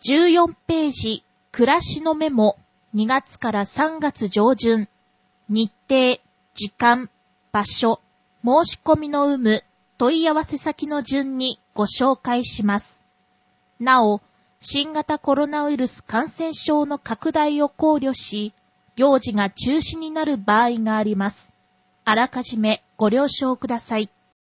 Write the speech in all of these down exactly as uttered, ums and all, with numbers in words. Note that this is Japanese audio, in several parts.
じゅうよんページ、暮らしのメモ、にがつからさんがつ上旬、日程、時間、場所、申し込みの有無、問い合わせ先の順にご紹介します。なお、新型コロナウイルス感染症の拡大を考慮し、行事が中止になる場合があります。あらかじめご了承ください。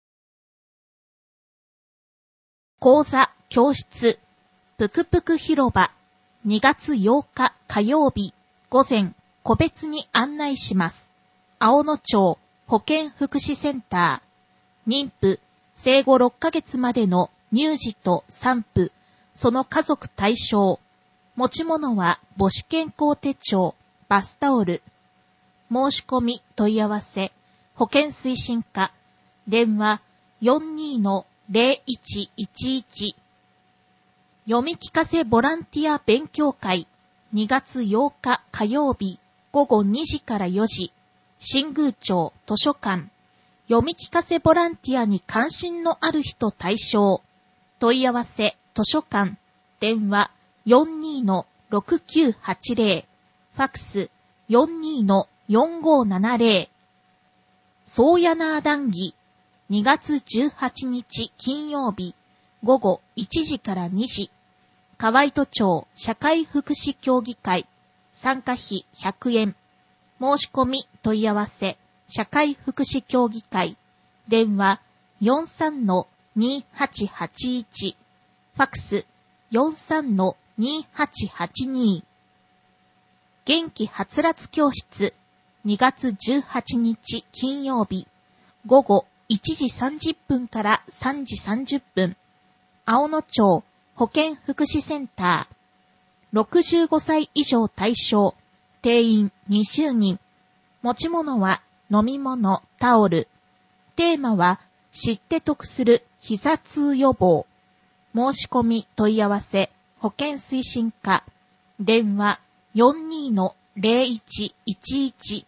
講座、教室、ぷくぷく広場、にがつようか火曜日、午前、個別に案内します。青野町保健福祉センター、妊婦、生後ろっかげつまでの乳児と産婦、その家族対象。持ち物は母子健康手帳、バスタオル。申し込み問い合わせ、保健推進課、電話 よんにーのゼロいちいちいち。読み聞かせボランティア勉強会、にがつようか火曜日、ごごにじからよじ。新宮町図書館。読み聞かせボランティアに関心のある人対象。問い合わせ、図書館。電話 よんにーのろくきゅうはちゼロ。ファクス よんにーのよんごななゼロ。そうやなあ談義。にがつじゅうはちにち金曜日、ごごいちじからにじ。河合都庁社会福祉協議会。参加費ひゃくえん。申し込み問い合わせ、社会福祉協議会。電話 よんさんのにはちはちいち。ファクス よんさんのにはちはちに。元気はつらつ教室。にがつじゅうはちにち金曜日。午後いちじさんじゅっぷんからさんじさんじゅっぷん。青野町保健福祉センター。ろくじゅうごさい以上対象。定員にじゅうにん。持ち物は飲み物、タオル。テーマは知って得する膝痛予防。申し込み問い合わせ保健推進課。電話 よんにーのゼロいちいちいち。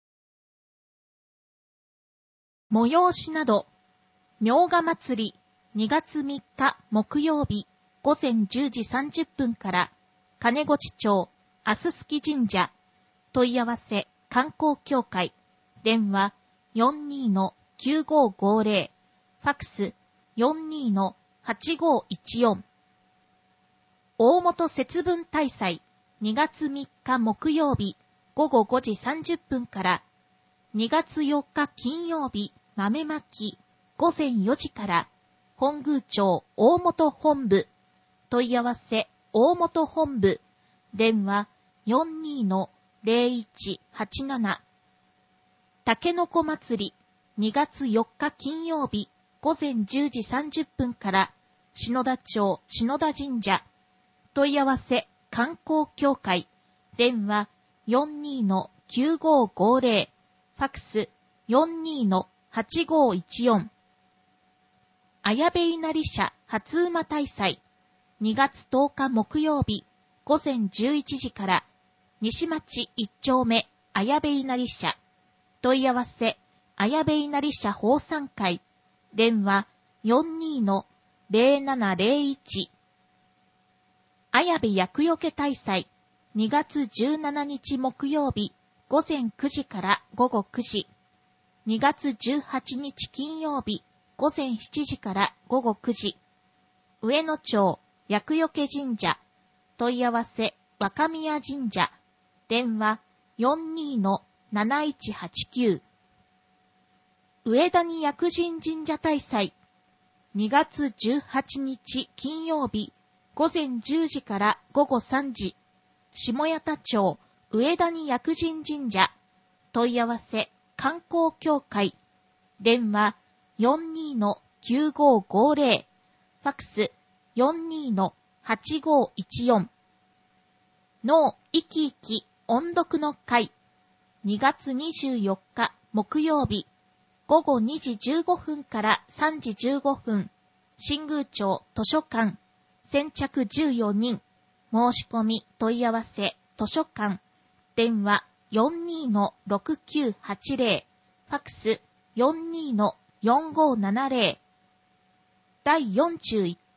催しなど。明賀祭りにがつみっか木曜日午前じゅうじさんじゅっぷんから金子町あすすき神社。問い合わせ観光協会。電話 よんにーのきゅうごごゼロ。ファクス よんにーのはちごいちよん。大本節分大祭にがつみっか木曜日ごごごじさんじゅっぷんからにがつよっか金曜日豆まき午前よじから本宮町大本本部。問い合わせ大本本部。電話 よんにーのゼロいちはちなな。たけのこ祭りにがつよっか金曜日午前じゅうじさんじゅっぷんから篠田町篠田神社。問い合わせ観光協会。電話 よんにーのきゅうごごゼロ。ファクス よんにーのはちごいちよん。綾部稲荷社初馬大祭にがつとおか木曜日午前じゅういちじから西町いっちょうめ綾部稲荷社。問い合わせ綾部稲荷社奉賛会。電話 よんにーのゼロななゼロいち。綾部厄除け大祭にがつじゅうしちにち木曜日午前くじからごごくじ。にがつじゅうはちにち金曜日午前しちじからごごくじ。上野町厄除け神社。問い合わせ若宮神社。電話 よんにーのなないちはちきゅう。上谷薬神神社大祭にがつじゅうはちにち金曜日午前じゅうじからごごさんじ。下谷田町上谷薬神神社。問い合わせ観光協会。電話 よんにーのきゅうごごゼロ。ファクス よんにーのはちごいちよん。脳生き生き音読の会にがつにじゅうよっか木曜日ごごにじじゅうごふんからさんじじゅうごふん。新宮町図書館。先着じゅうよにん。申し込み問い合わせ図書館。電話 よんにーのろくきゅうはちゼロ。ファクス よんにーのよんごななゼロ。だいよんじゅういっかい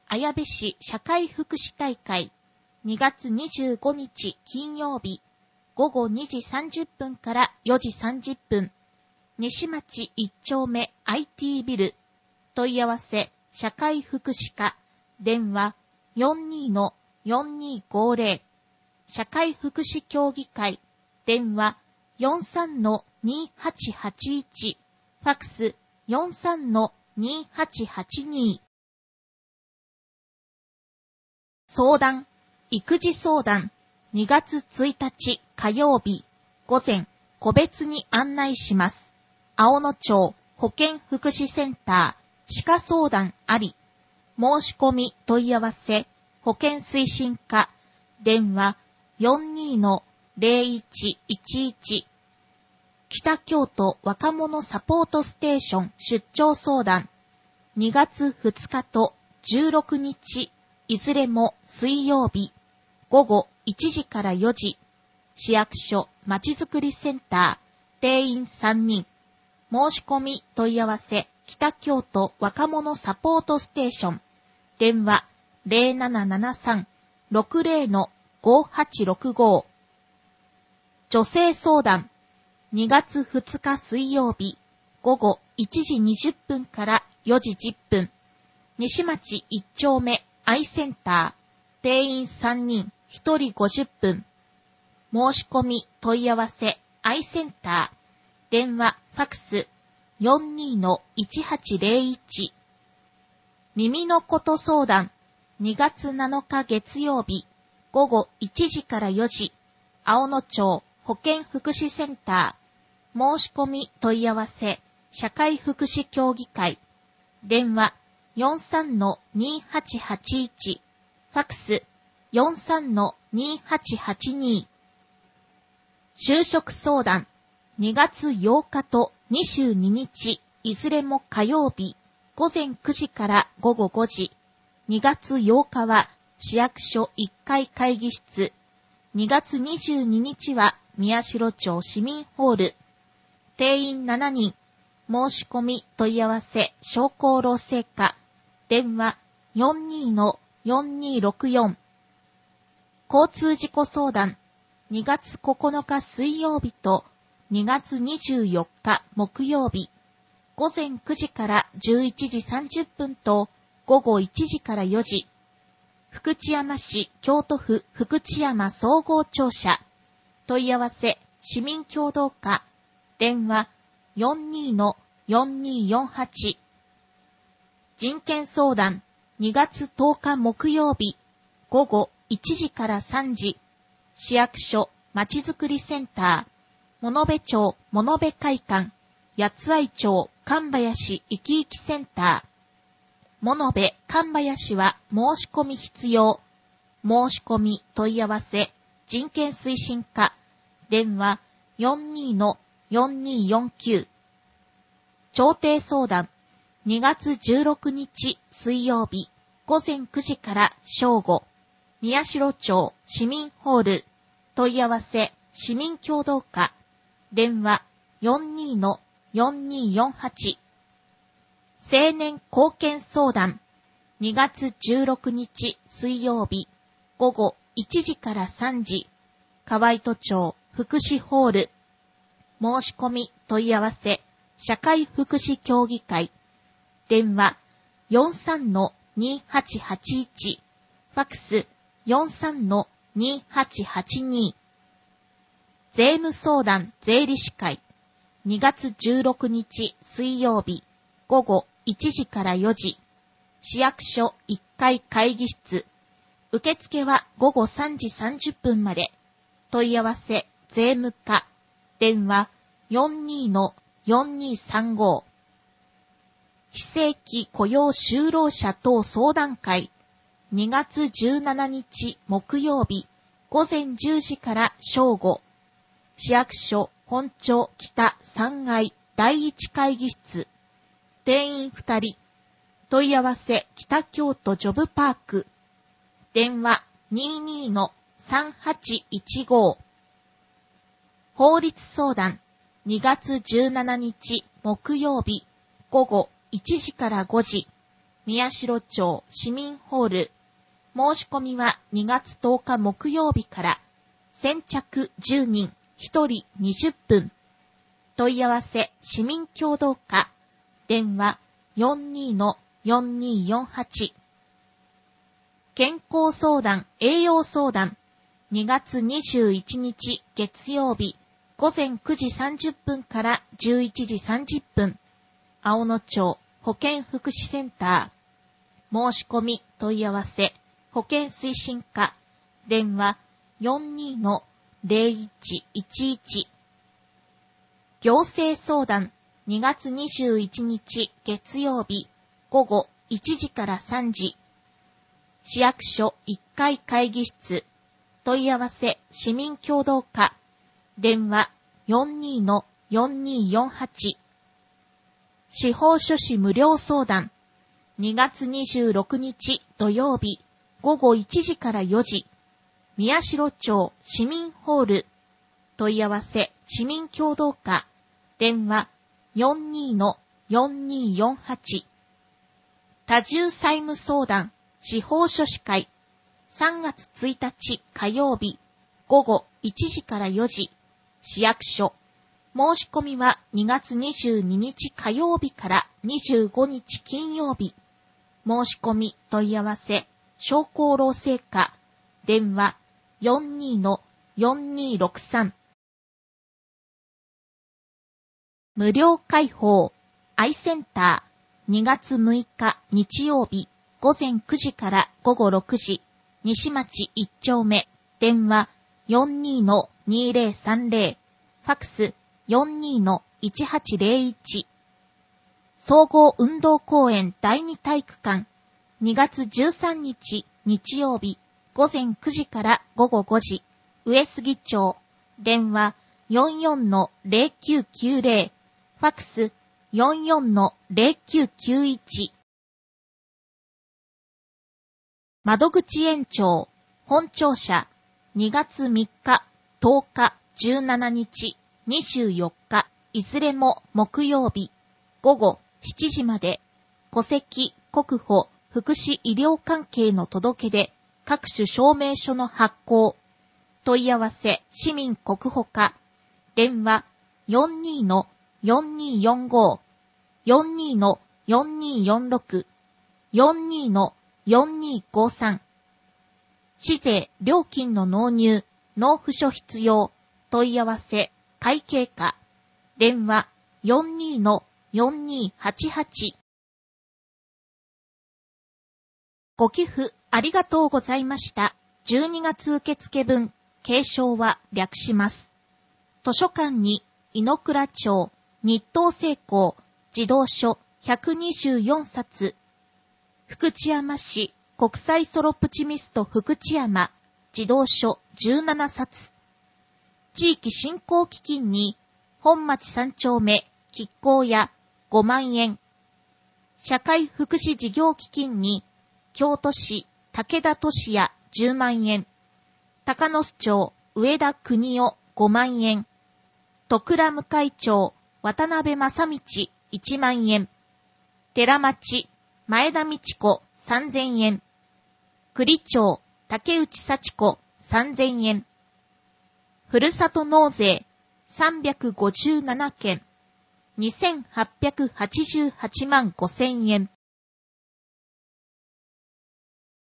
綾部市社会福祉大会にがつにじゅうごにち金曜日ごごにじさんじゅっぷんからよじさんじゅっぷん西町いっ丁目 アイティー ビル問い合わせ社会福祉課電話 よんにーのよんにーごぜろ 社会福祉協議会電話 よんさんのにーはちはちいち ファックス よんさんのにーはちはちにー相談育児相談にがつついたち火曜日午前個別に案内します。青野町保健福祉センター歯科相談あり申し込み問い合わせ保健推進課電話 よんにーのぜろいちいちいち 北京都若者サポートステーション出張相談にがつふつかとじゅうろくにちいずれも水曜日ごごいちじからよじ市役所まちづくりセンター定員さんにん申し込み問い合わせ北京都若者サポートステーション電話 ぜろななななさん ろくぜろのごはちろくご 女性相談にがつふつか水曜日ごごいちじにじゅっぷんからよじじゅっぷん西町いっ丁目アイセンター定員さんにんひとりごじゅっぷん申し込み問い合わせアイセンター電話ファックス よんにーのいちはちぜろいち 耳のこと相談にがつなのか月曜日ごごいちじからよじ青野町保健福祉センター申し込み問い合わせ社会福祉協議会電話 よんさんのにーはちはちいち ファックス よんさんのにーはちはちにー 就職相談にがつようかとにじゅうににちいずれも火曜日ごぜんくじからごごごじにがつようかは市役所いっかい会議室にがつにじゅうににちは宮代町市民ホール定員しちにん申し込み問い合わせ商工労政課電話 よんにーのよんにーろくよん 交通事故相談にがつここのか水曜日とにがつにじゅうよっか木曜日ごぜんくじからじゅういちじさんじゅっぷんとごごいちじからよじ福知山市京都府福知山総合庁舎問い合わせ市民協同課電話 よんにーのよんにーよんはち 人権相談にがつとおか木曜日ごごいちじからさんじ市役所まちづくりセンター物部町物部会館八愛町神林生き生きセンター物部神林は申し込み必要申し込み問い合わせ人権推進課電話 よんにーのよんにーよんきゅう 調停相談にがつじゅうろくにち水曜日ごぜんくじから正午宮代町市民ホール問い合わせ市民協同課電話 よんにーのよんにーよんはち 青年貢献相談にがつじゅうろくにち水曜日ごごいちじからさんじ河合戸町福祉ホール申し込み問い合わせ社会福祉協議会電話 よんさんのにーはちはちいち ファックス よんさんのにーはちはちに税務相談税理士会にがつじゅうろくにち水曜日ごごいちじからよじ市役所いっかい会議室受付はごごさんじさんじゅっぷんまで問い合わせ税務課電話 よんにーのよんにーさんご 非正規雇用就労者等相談会にがつじゅうしちにち木曜日ごぜんじゅうじから正午市役所本町北さんがいだいいち会議室定員ふたり問い合わせ北京都ジョブパーク電話 にーにーのさんはちいちご 法律相談にがつじゅうしちにち木曜日午後いちじからごじ宮代町市民ホール。申し込みはにがつとおか木曜日から。先着じゅうにん、ひとりにじゅっぷん。問い合わせ市民協同課。電話 よんにーのよんにーよんはち。健康相談、栄養相談。にがつにじゅういちにち月曜日。午前くじさんじゅっぷんからじゅういちじさんじゅっぷん。青野町保健福祉センター。申し込み問い合わせ保健推進課。電話 よんにーのぜろいちいちいち。行政相談。にがつにじゅういちにち月曜日。午後いちじからさんじ。市役所いっかい会議室。問い合わせ市民協同課。電話 よんにーのよんにーよんはち。司法書士無料相談。にがつにじゅうろくにち土曜日。午後いちじからよじ。宮代町市民ホール。問い合わせ市民協同課。電話 よんにーのよんにーよんはち。多重債務相談。司法書士会。さんがつついたち火曜日。午後いちじからよじ。市役所。申し込みはにがつにじゅうににち火曜日からにじゅうごにち金曜日。申し込み問い合わせ商工労政課。電話 よんにーのよんにーろくさん。無料開放アイセンター。にがつむいか日曜日。午前くじから午後ろくじ。西町いっちょうめ。電話 よんにーのにーぜろさんぜろ。ファクス よんにーのいちはちぜろいち。総合運動公園だいに体育館。にがつじゅうさんにち日曜日。午前くじから午後ごじ。上杉町。電話 よんよんのぜろきゅうきゅうぜろ。ファクス よんよんのぜろきゅうきゅういち。窓口延長。本庁舎。にがつみっか、とおか、じゅうしちにち、にじゅうよっか、いずれも木曜日。午後しちじまで。戸籍、国保、福祉医療関係の届け出、各種証明書の発行。問い合わせ、市民国保課。電話、よんにーのよんにーよんご。よんにーのよんにーよんろく。よんにーのよんにーごさん。市税、料金の納入、納付書必要。問い合わせ、会計課。電話、よんにーのよんにーはちはち。ご寄付ありがとうございました。じゅうにがつ受付分、継承は略します。図書館に、井の倉町、日東製鋼、児童書ひゃくにじゅうよんさつ。福知山市、国際ソロプチミスト福知山、児童書じゅうななさつ。地域振興基金に、本町さんちょうめ、亀甲屋ごまんえん。社会福祉事業基金に、京都市武田俊也じゅうまんえん。高野須町上田国夫ごまんえん。徳倉向町渡辺正道いちまんえん。寺町前田美智子さんぜんえん。栗町竹内幸子さんぜんえん。ふるさと納税さんびゃくごじゅうななけんにせんはっぴゃくはちじゅうはちまんごせんえん。